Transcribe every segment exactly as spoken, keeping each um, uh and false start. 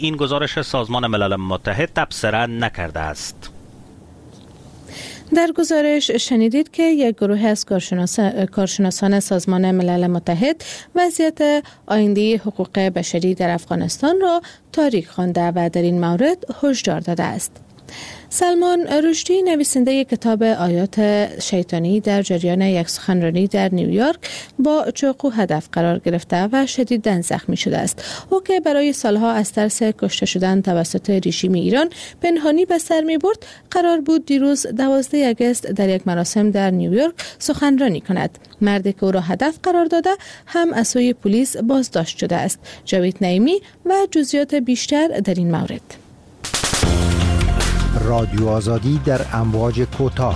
این گزارش سازمان ملل متحد تبصره نکرده است. در گزارش شنیدید که یک گروه از کارشناسان سازمان ملل متحد وضعیت آینده حقوق بشری در افغانستان را تاریک خوانده و در این مورد هشدار داده است. سلمان رشدی نویسنده کتاب آیات شیطانی در جریان یک سخنرانی در نیویورک با چاقو هدف قرار گرفته و شدیداً زخمی شده است. او که برای سالها از ترس کشته شدن توسط رژیم ایران پنهانی به سر می برد، قرار بود دیروز دوازده آگوست در یک مراسم در نیویورک سخنرانی کند. مردی که او را هدف قرار داده هم از سوی پلیس بازداشت شده است. جاوید نعیمی و جزئیات بیشتر در این مورد. رادیو آزادی در امواج کوتاه.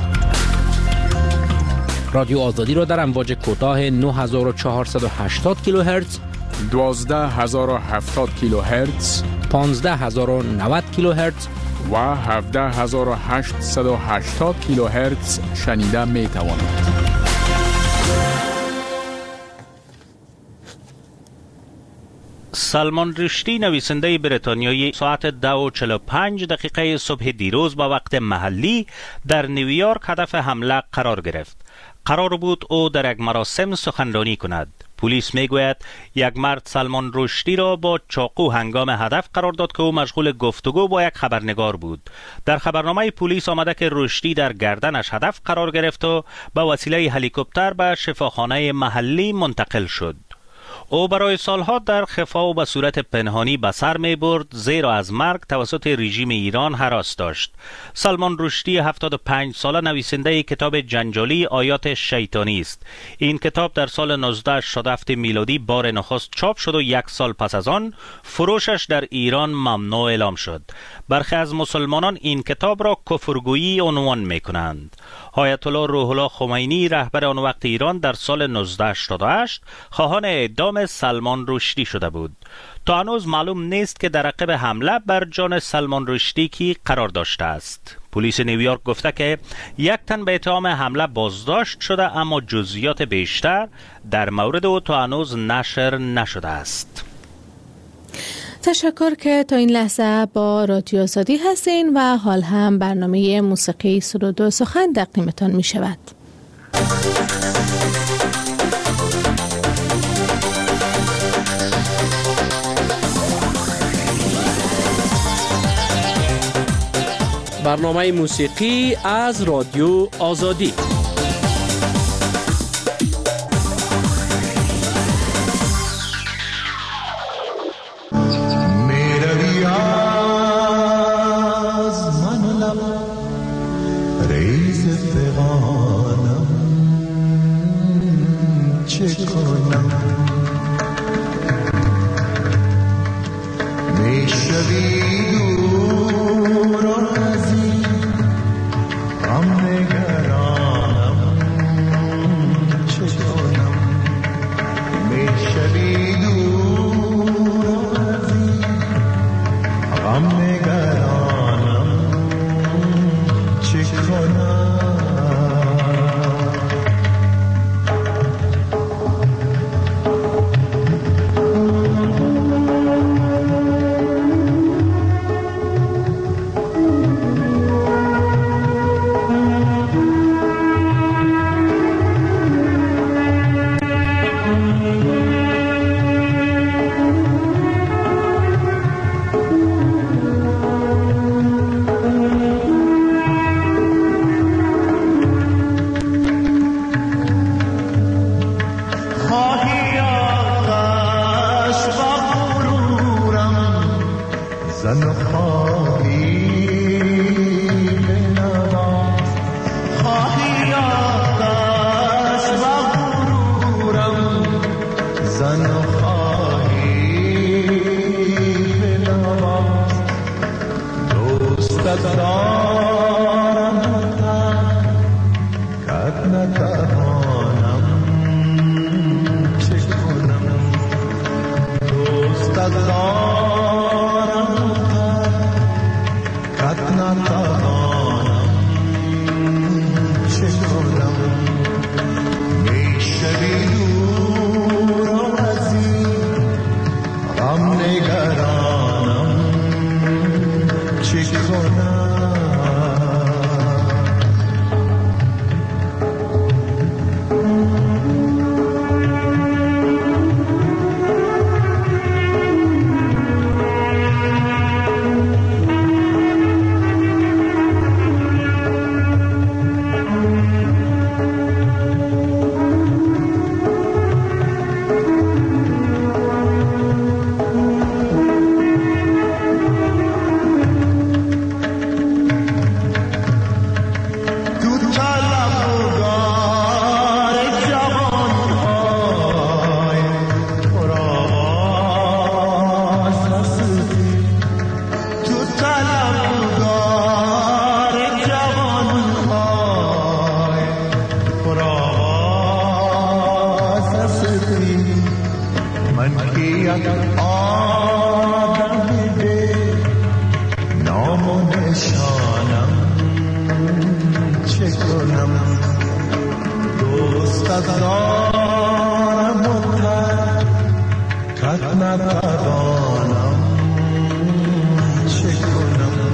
رادیو آزادی را در امواج کوتاه نه هزار و چهارصد و هشتاد کیلوهرتز، دوازده هزار و هفتاد کیلوهرتز، پانزده هزار و نود کیلوهرتز و هفده هزار و هشتصد و هشتاد کیلوهرتز شنیده می توانید. سلمان رشدی نویسنده بریتانیایی ساعت دو و چهل و پنج دقیقه صبح دیروز با وقت محلی در نیویورک هدف حمله قرار گرفت. قرار بود او در یک مراسم سخنرانی کند. پلیس میگوید یک مرد سلمان رشدی را با چاقو هنگام هدف قرار داد که او مشغول گفتگو با یک خبرنگار بود. در خبرنامه پلیس آمده که رشدی در گردنش هدف قرار گرفت و به وسیله هلیکوپتر به شفاخانه محلی منتقل شد. او برای سالها در خفا و به صورت پنهانی به سر می برد، زیرا از مرگ توسط رژیم ایران هراس داشت. سلمان رشدی هفتاد و پنج ساله نویسنده کتاب جنجالی آیات شیطانی است. این کتاب در سال نوزده شصت و هفت میلادی بار نخست چاپ شد و یک سال پس از آن فروشش در ایران ممنوع اعلام شد. برخی از مسلمانان این کتاب را کفرگویی عنوان می کنند. آیت الله روح الله خمینی رهبر آن وقت ایران در سال نوزده شصت و هشت خواهان اعدام سلمان رشدی شده بود. تا هنوز معلوم نیست که در عقب حمله بر جان سلمان رشدی کی قرار داشته است. پلیس نیویورک گفته که یک تن به اتهام حمله بازداشت شده، اما جزئیات بیشتر در مورد او تا هنوز نشر نشده است. تشکر که تا این لحظه با رادیو آزادی هستین و حال هم برنامه موسیقی سرود و سخن تقدیمتان می شود. برنامه موسیقی از رادیو آزادی. I'm ننشانم چه کنم دوست از دارم مطلق کت نتوانم چه کنم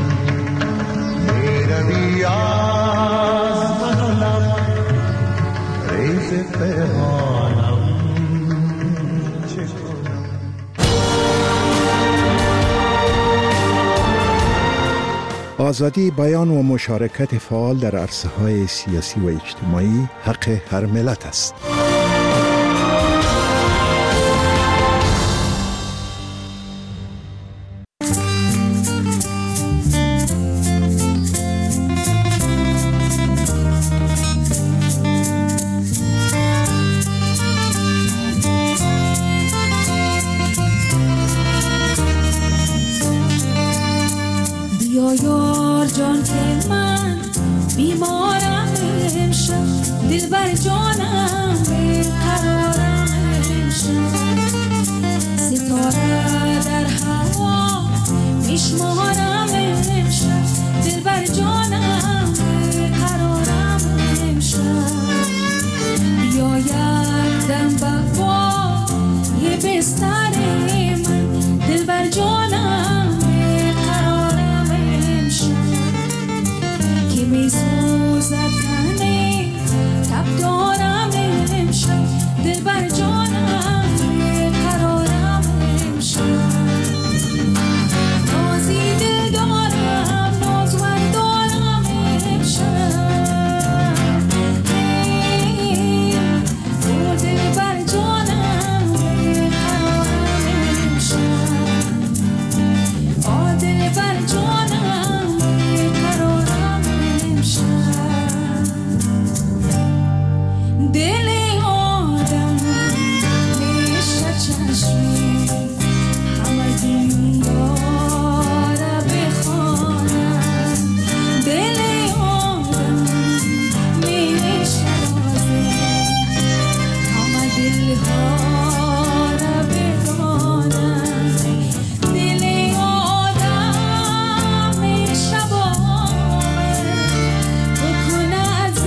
میروی از من و لب ریز پیمانم چه کنم. آزادی بیان و مشارکت فعال در عرصه‌های سیاسی و اجتماعی حق هر ملت است. یار جان که من بیمارم امشب دل بر جانم بیقرارم امشب ستاره در هوا میشمارم امشب دل بر جانم بیقرارم امشب بیاید دم بقا یه بستر من دل بر جانم می سوزد تنه تب دارم امشب دل بر جانم قرارم امشب نازی دل دارم نازور دارم امشب تو دل بر جانم قرارم امشب آ دل بر جانم قرارم دل آدم میشه چشمی همه دنیا را بخوانم دل آدم میشه رازه همه دلها را بدانم دل آدم میشه باور بکنه از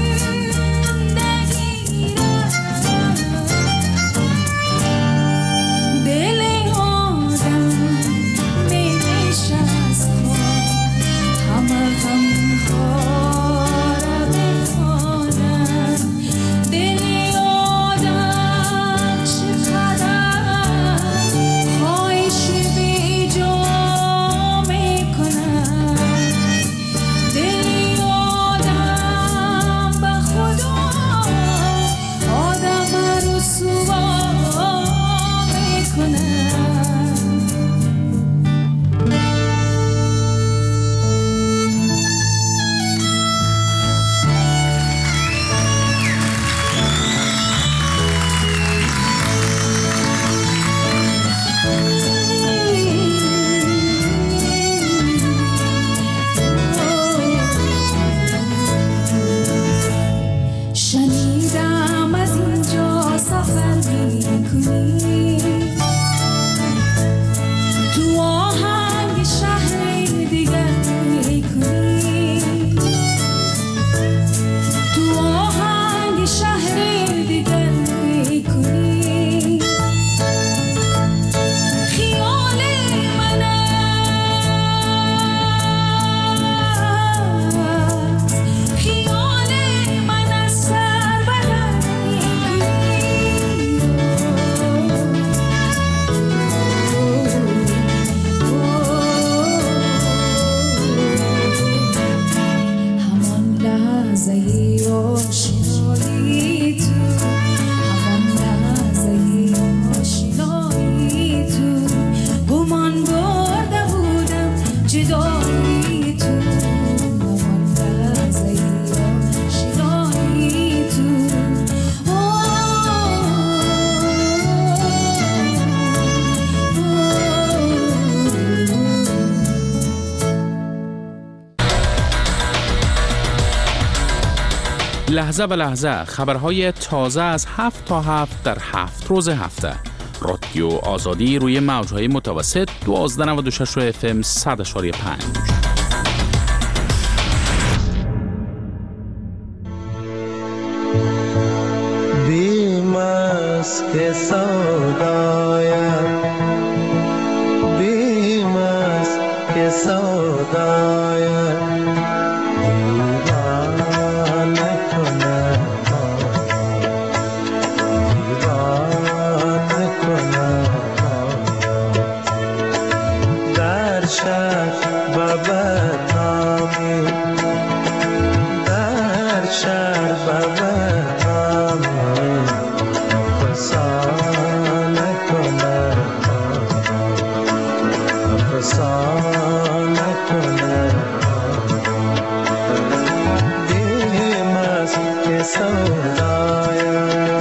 لحظه به لحظه خبرهای تازه از هفت تا هفت در هفت روز هفته. رادیو آزادی روی موجهای متوسط دوازده نود و شش اف ام صد و پنج. که سودایم، بیم است که سودایم دیوانه کنه، دیوانه کنه. در شهر و بدنامی، در شهر و بدنامی افسانه کنه، افسانه کنه. بیم است که سودایم.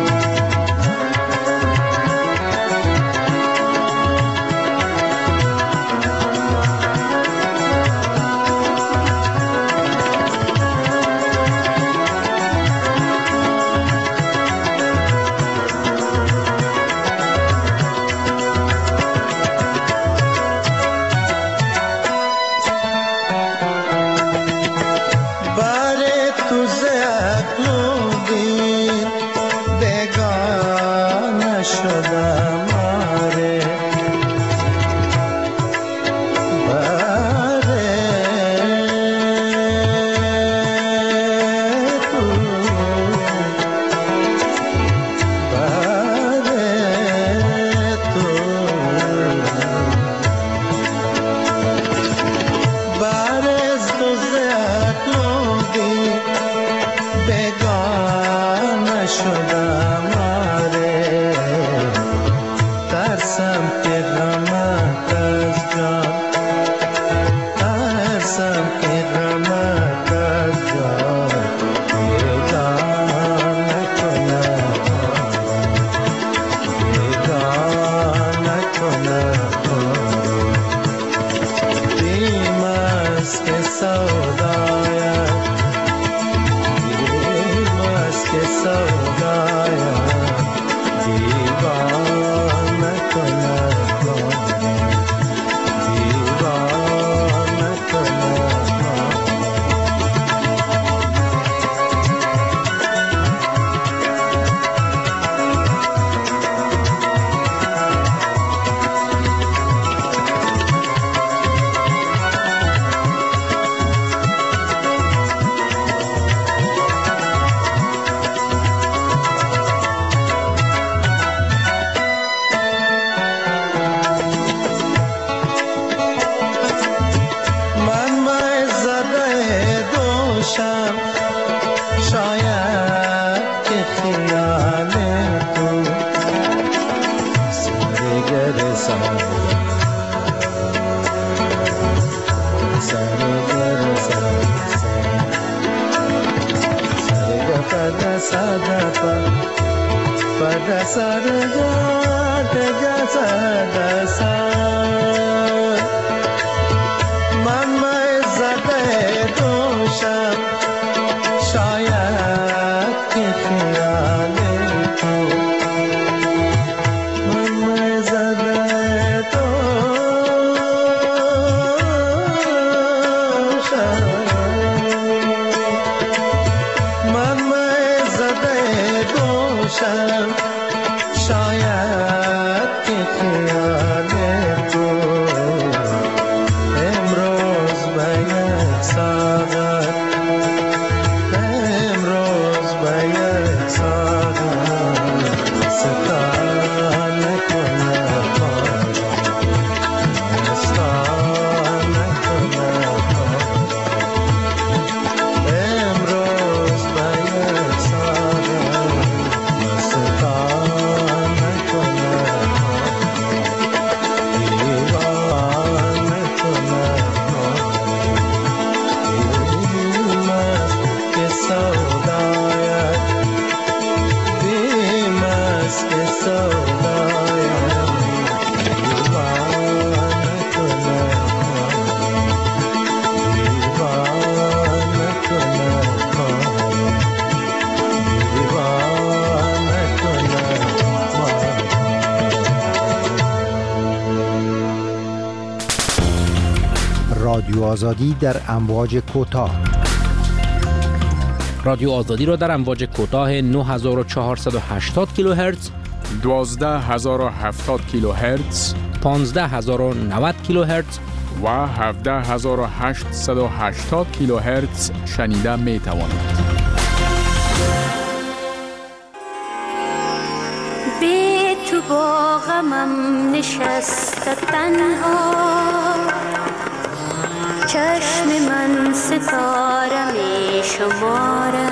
رادیو آزادی در امواج کوتاه. رادیو آزادی را در امواج کوتاه نه هزار و چهارصد و هشتاد کیلوهرتز دوازده هزار و هفتاد کیلوهرتز، پانزده هزار و نود کیلوهرتز و هفده هزار و هشتصد و هشتاد کیلوهرتز شنیده می توانید. به تو با غمم نشسته تنها، چشم من ستاره می شماره،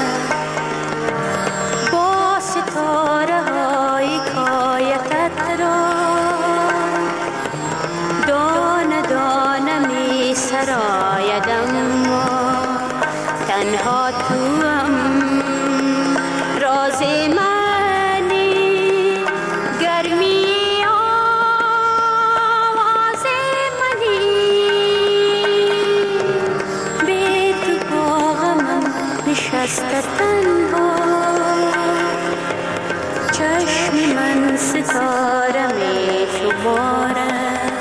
با ستاره های کایتت را دانه دانه می سرایدم، تنها تو هم راز منی، گرمی آواز منی، به تو با غمم نشسته تنها، چشم من ستاره می شماره.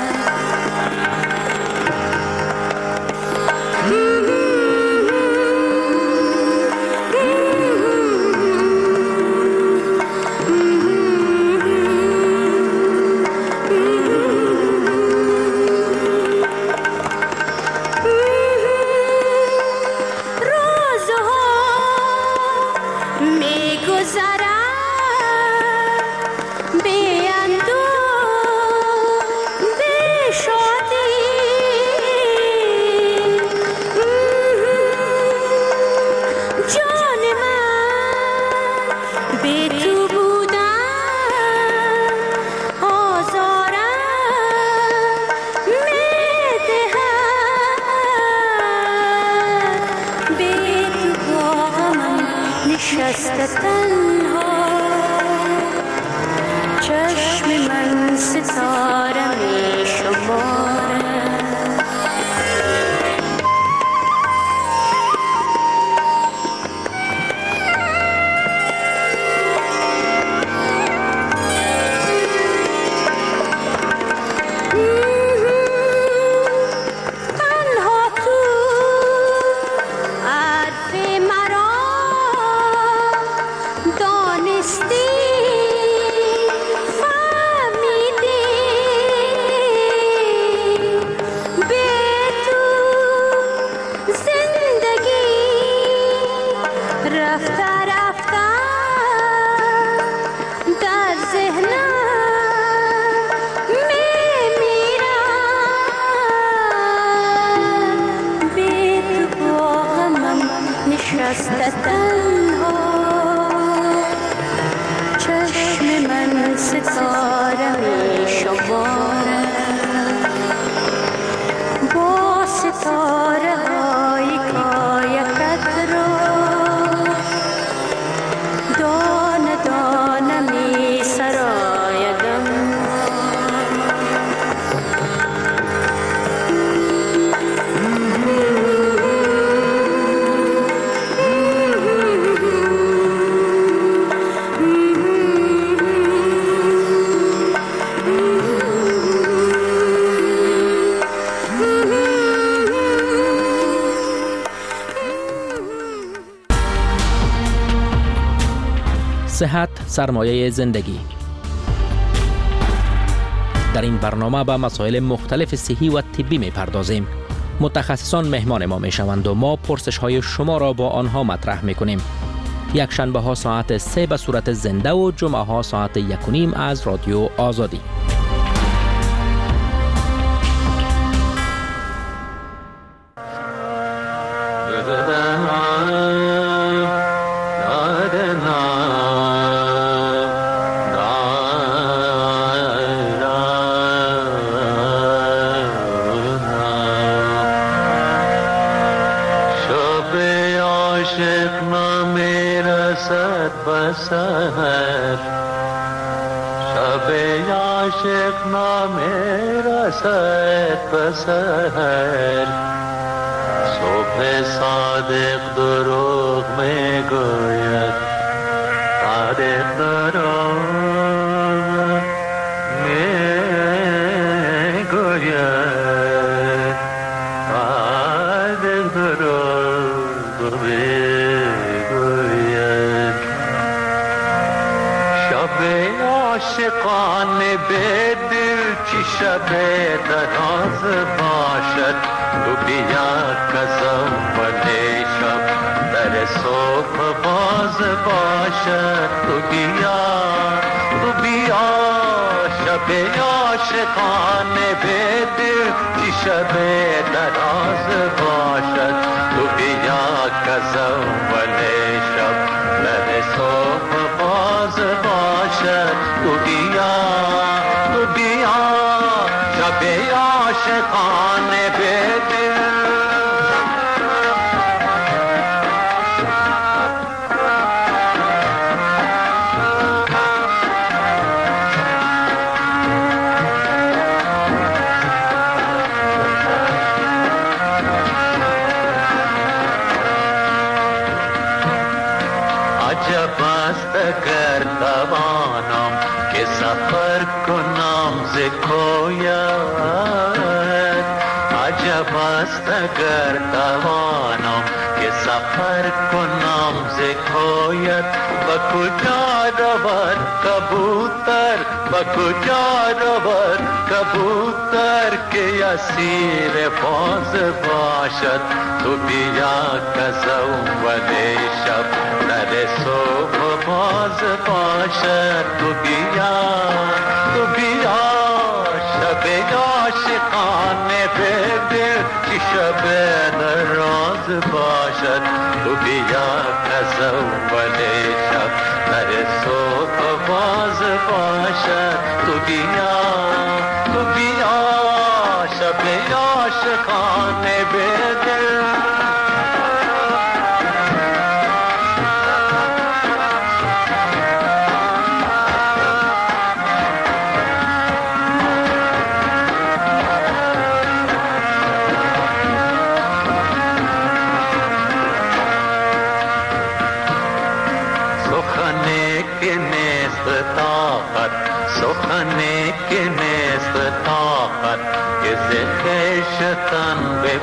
صحت سرمایه زندگی. در این برنامه به مسائل مختلف صحی و طبی می پردازیم. متخصصان مهمان ما می شوند و ما پرسش های شما را با آنها مطرح می کنیم. یک شنبه ها ساعت سه به صورت زنده و جمعه ها ساعت یک و نیم از رادیو آزادی. سحر شب عاشق نامه رسد بسحر صبح صادق دروغ می گوید صادق دروغ می گوید صادق دروغ می گوید شب راز باشد تو بیا کزول شب در صبح باز باشد تو بیا تو بیا شب عاشقانه به دل چی شب دراز باشد تو بیا کزول شب در صبح باز باشد تو بیا تو بیا شب عاشقانه به دل عجب است اگر توانم که سفر کنم ز کویت عجب است اگر توانم که سفر کنم ز کویت با کجا رود کبوتر با کجا رود کبوتر که اسیر باز باشد تو بیا کزول شب در صبح باز باشد تو بیا تو بیا شب عاشقانه به دل که شب نراز باشد تو بیا کزول شب در صبح باز باشد تو بیا تو بیا شب عاشقانه به دل سخنی که نیست طاقت که ز خویشتن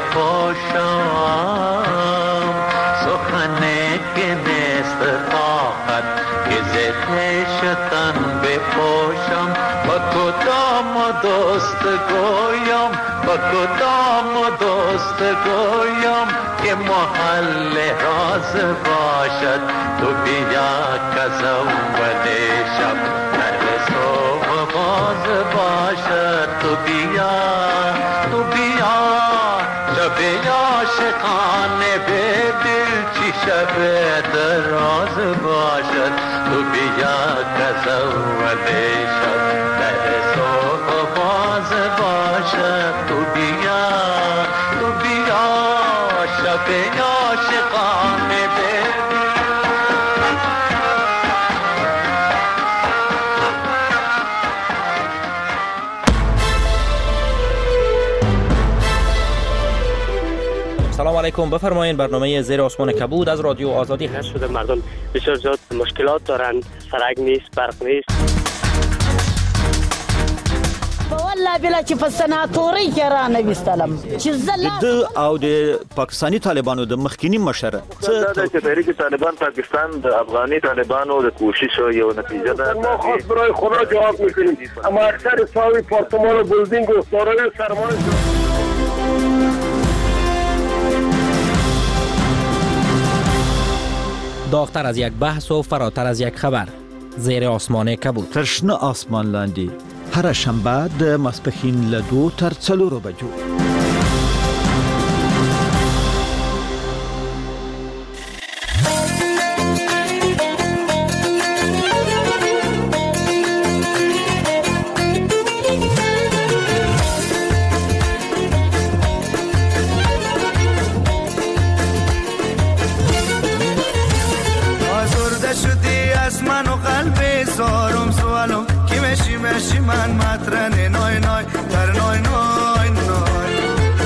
بپوشم سخنی که نیست طاقت که ز خویشتن بپوشم با کدام دوست گویم با کدام دوست گویم که محل راز باشد تو بیا کزول شب صبح باز باشد تو بیا تو بیا شب عاشقانه به دل چی شب دراز باشد تو بیا کزول شب در صبح باز باشد تو بیا تو بیا شب عاشقانه به سلام علیکم، بفرمایید. برنامه زیر آسمان کبود از رادیو آزادی هست. شده مردم بسیار زیاد مشکلات دارند، سرک نیست، برق نیست. والله بلا چې په سناتوري کې را نه وستلم چې زله او د پاکستانی طالبانو د مخکینی مشره څه د تحریک طالبان پاکستان د افغاني طالبانو د کوشش یو نتیجه ده. ما خاص برای خدا جواب میکنیم اما اکثر ساوی پارتمان و بلدینگ و سارای سرمایه داغتر از یک بحث و فراتر از یک خبر. زیر آسمان کبود. ترشنه آسمان لاندی. هر شنبه د ماسپښین له دو تر څلورو بجو. آزرده شدی از من و قلب زارم سوالم کی مشی مشی من مطرن نای نای در نای نای نای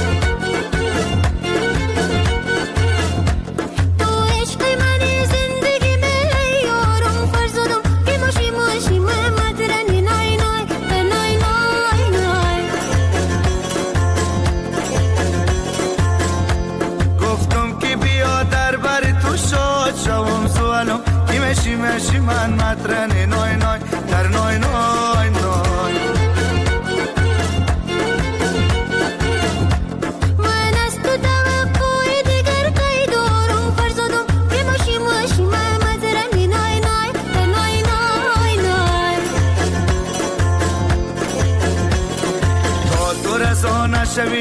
تو عشق من زندگی می یارم فرزادم کی مشی مشی من مطرن نای نای در نای نای نای گفتم که بیا در بر تو شاد شوم سوالم کی مشی مشی من مطرن نای نای در نای نای نای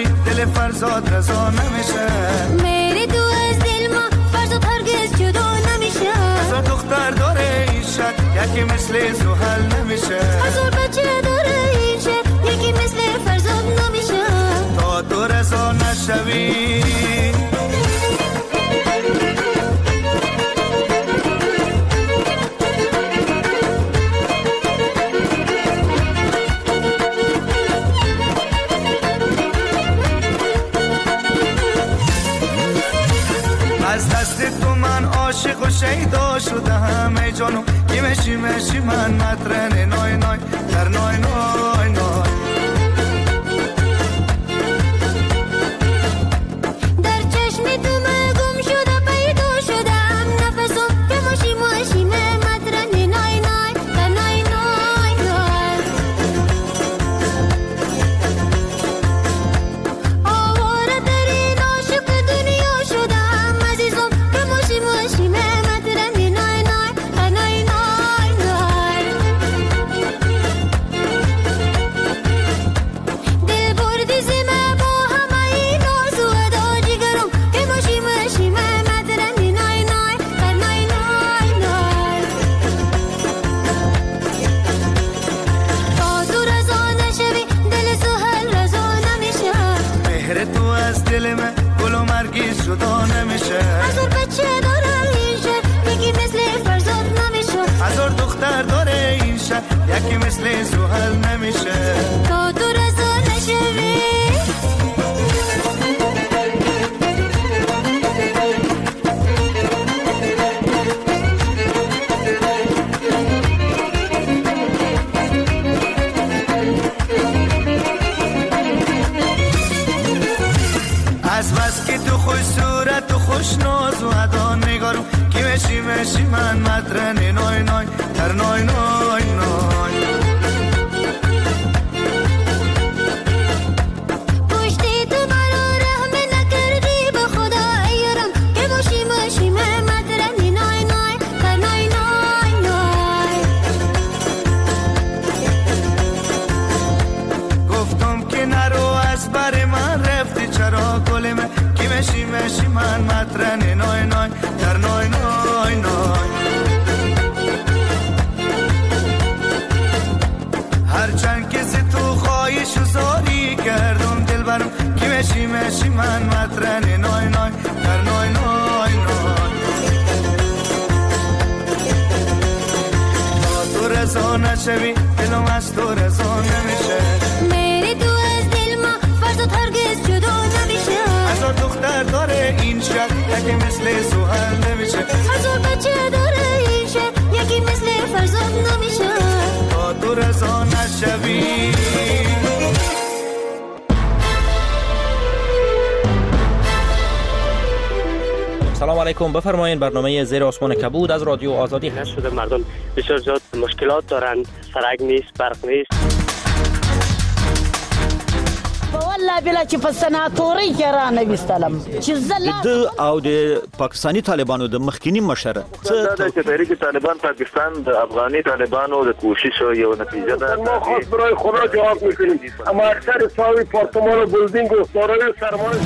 دل فرزاد رضا نمیشه. میری تو از دل ما فرزاد هرگز جدا نمیشه. هزار دختر داره این شهر یکی مثل زحل نمیشه. هزار بچه داره این شهر یکی مثل فرزاد نمیشه. تا تو رضا نشوی از دست تو من عاشق و شیدا شدم ای جانو کی مشی مشی من مطرن نای نای در نای نای نای در چشم تو من گم شده پیدا شدم نفسم که ماشی ماشی من مطرن نای نای در نای نای نای آواره ترین عاشق دنیا شدم عزیزم که ماشی ماشی من مطرن نای نای در نای نای نای دل بردی زمه با همه این آرزو ادا جگرم که ماشی ماشی من مطرن نای نای در نای نای نای تا تو رضا نشوی دل سهل رضا نمیشه. مهر تو از دل من گل و مرگیز جدا نمیشه. هزار بچه داره این شهر یکی مثل فرزاد نمیشه. هزار دختر داره این شهر یکی مثل زحل نمیشه. تا تو رضا نشوی از بس که تو خوش صورت و خوش ناز و ادا نگارم کی مشی مشی من مطرن نای نای در نای نای نای پشتی تو برا رحم نکردی به خدا ایرم که ماشی ماشی من مطرن نای نای در نای نای نای گفتم که نرو از بر من رفتی چرا گل من کی مشی مشی من مطرن نای نای در نای نای نای هرچند که ز تو خواهش و زاری کردم دل برم کی مشی مشی من مطرن نای نای در نای نای نای تا تو رضا نشوی دلم از تو رضا نمیشه. میری تو از دل ما فرزاد هرگز جدا نمیشه. هزار دختر داره این شهر یکی مثل زحل نمیشه. هزار بچه داره این شهر یکی مثل فرزاد نمیشه. تا تو رضا نشوی سلام علیکم، بفرمایید. برنامه زیر آسمان کبود از رادیو آزادی هست. شده مردم بسیار زیاد مشکلات دارند، سرک نیست، برق نیست. والله بلا چې په سناتوري کې را نه وستلم چې زلا د او د پاکستانی طالبانو د مخکینی مشره دا چې تحریک طالبان پاکستان د افغاني طالبانو د کوشش یو نتیجه ده. ما خاص برای خدا جواب میکنیم، اما اکثر ساوی پارتمان و بلدینگ و دارای سرمایه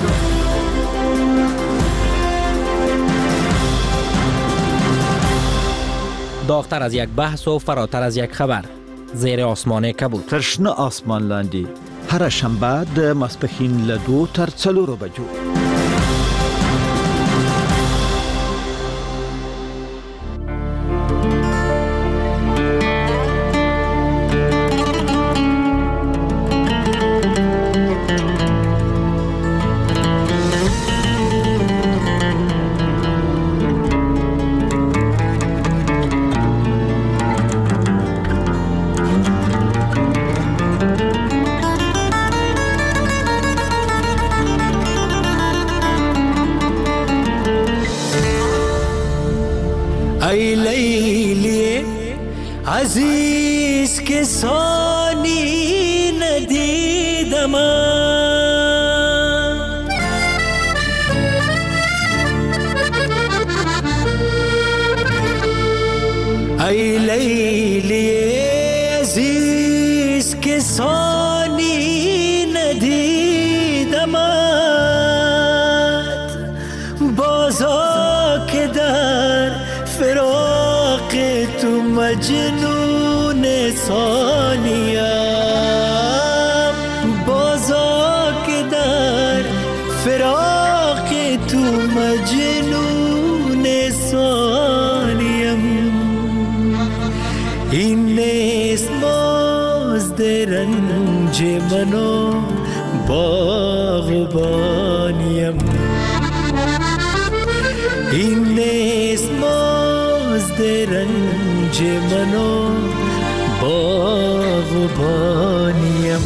داغتر از یک بحث و فراتر از یک خبر، زیر آسمان کبود. ترشنه آسمان لاندی هر شنبه د ماسپښین له دو تر څلورو بجو. ای لیلی عزیز که ثانی ندیدم، ای لیلی عزیز که ثانی ندیدم، بازا که در فراق تو مجنون ثانیم، بازا که در فراق تو مجنون ثانیم. این نیست مزد رنج منو باغبانیم، این نیست مزد رنج منو باغبانیم.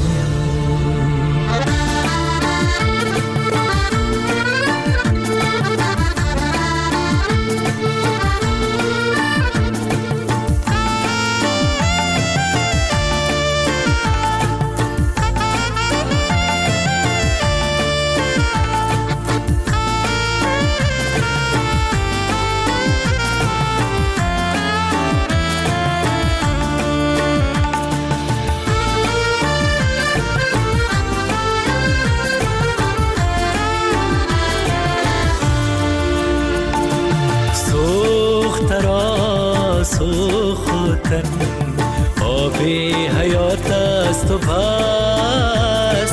سوختن آب حیات است و بس،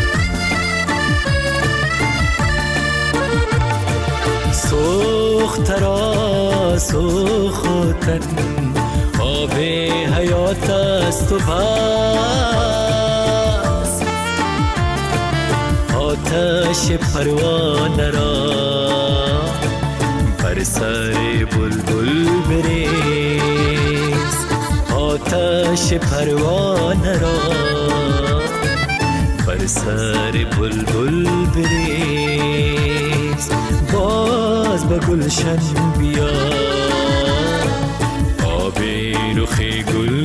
سوخت را سوختن آب حیات است و بس. آتش پروانه را بر سر بلبل بریز، آتش پروانه را بر سر بلبل بریز. باز به گلشن بیا آب رخ گل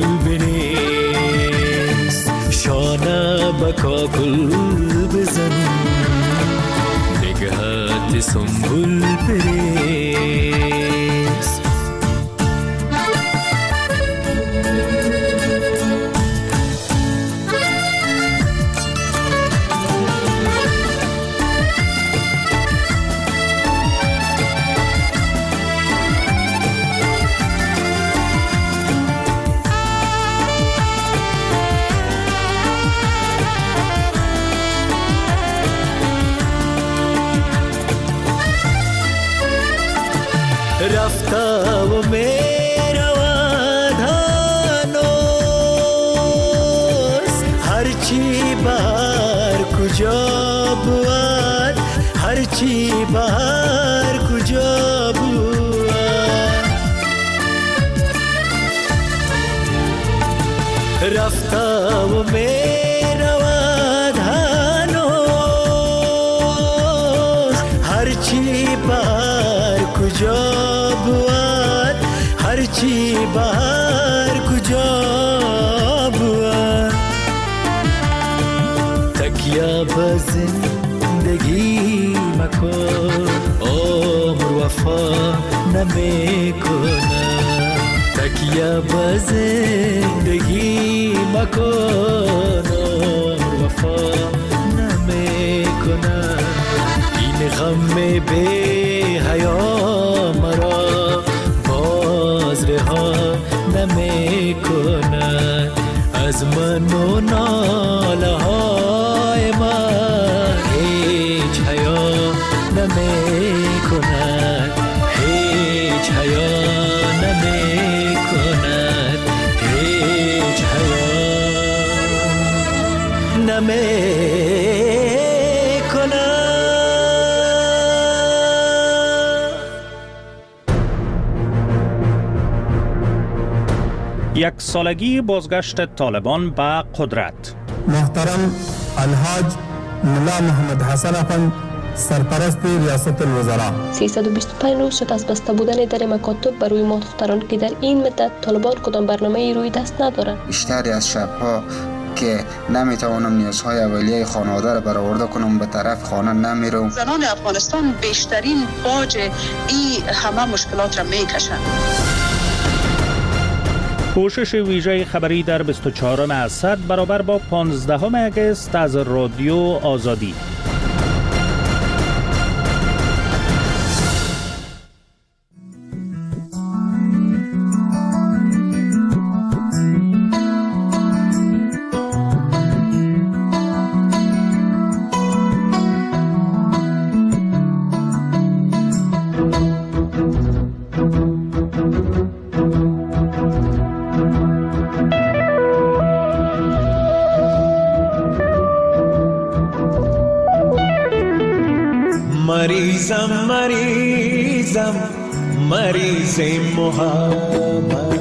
بریز، شانه به کاکل بزن نگهت سنبول بریز. رفته و می رود هنوز، هرچی بهر کجا بود، هرچی بهر کجا بود. رفته و می رود هنوز، هرچی بهر کجا بود، هرچی بهر کجا بود. تکیه به زندگی مکن عمر وفا نمی کنه، تکیه به زندگی مکن عمر وفا نمی کنه. این غم بی حیا مرا باز رها نمی کند، از من و ناله های من هیچ حیا نمی کند، هیچ حیا نمی کند، هیچ حیا نمی کند. یک سالگی بازگشت طالبان به قدرت. محترم الحاج ملا محمد حسن افند سرپرست ریاست الوزراء، سیصد و بیست و پنج روز شد از بسته بودن در مکاتب برای ما دختران که در این مدت طالبان کدام برنامه روی دست ندارند. بیشتری از شبها که نمیتوانم نیازهای اولیه خانواده را برآورده کنم به طرف خانه نمیرم. زنان افغانستان بیشترین باج این همه مشکلات را میکشند. پوشش ویژه خبری در بیست و چهارم اسد برابر با پانزدهم اگست از رادیو آزادی. مریضم مریضم مریض محبت.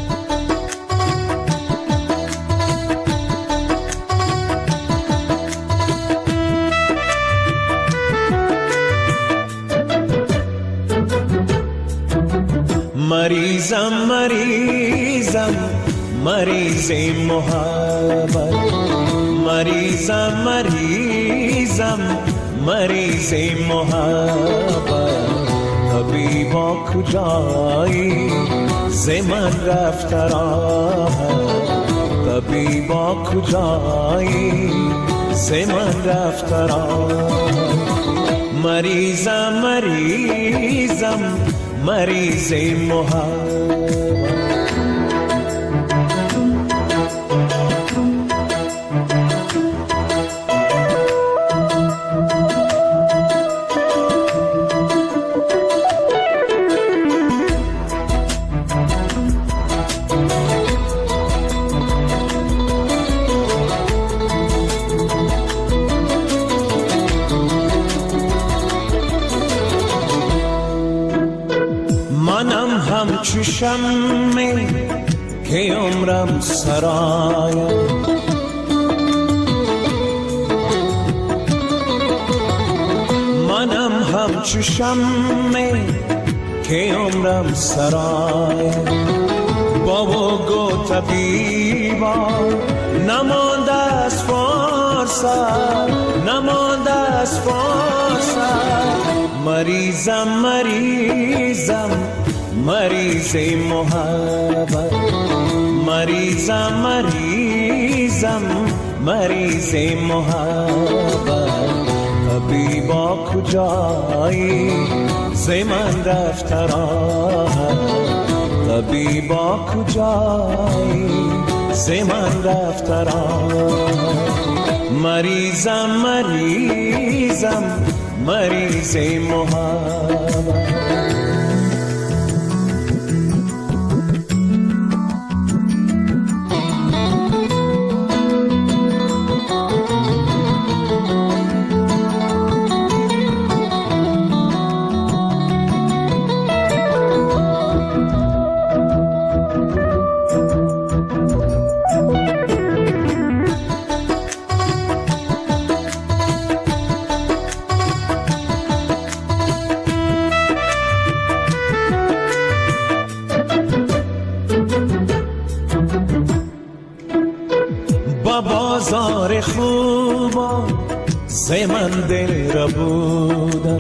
مریضم مریضم مریض محبت. مریضم مریضم مریض محبت. طبیبا کجایی ز من رفت راحت. طبیبا کجایی ز من رفت راحت. مریضم مریضم مریض محبت. همچو شمع که عمرم سرایم. منم همچو شمع که عمرم سرایم. بابا گو طبیبا نمانده از فرصت، نمانده از فرصت. مریضم مریضم مریض محبت. مریضم مریضم مریض محبت. طبیبا کجایی ز من رفت راحت. طبیبا کجایی ز من رفت راحت. مریضم مریضم مریض محبت. بازار خوبا ز من دل را بودم.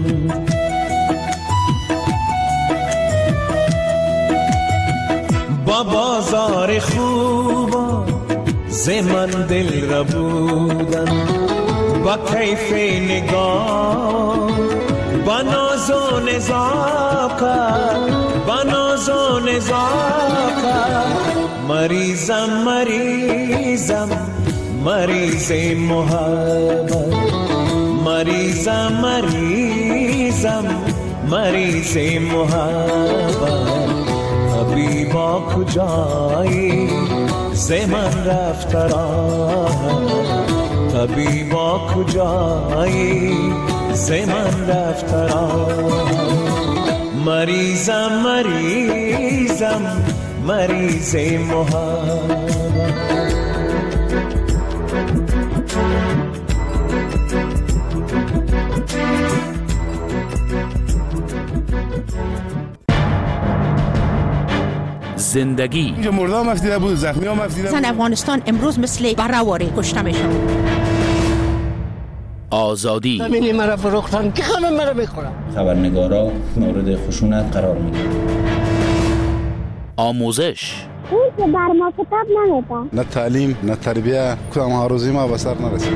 با بازار خوبا ز من دل را بودم. با کیف نگاه با ناز و نزاکت، با ناز و نزاکت. مریضم مریضم مریض محبت. مریضم مریضم مریض محبت. طبیبا کجایی ز من رفت راحت. طبیبا کجایی ز من رفت راحت. مریضم مریضم مریض محبت. زندگی اینجا مرده هم افدیده بود، زخمی هم افدیده بود. زن افغانستان امروز مثل برهواری کشته میشن. آزادی زمینی مرا فروختن که خانم مرا بخورم. خبرنگارا مورد خشونت قرار میگیرن. آموزش اون که بر ما کتاب نمیدن. نه تعلیم نه تربیه، کدام هاروزی ما به سر نرسید.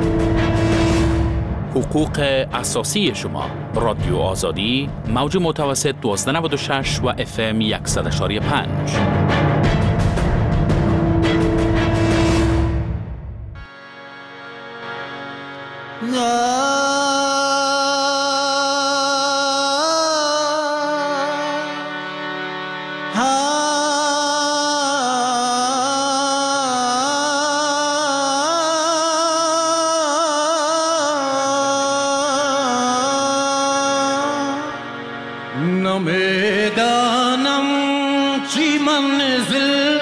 حقوق اساسی شما. رادیو آزادی موج متوسط دوازده نود و شش و اف ام صد و پنج. نمیدانم چی منزل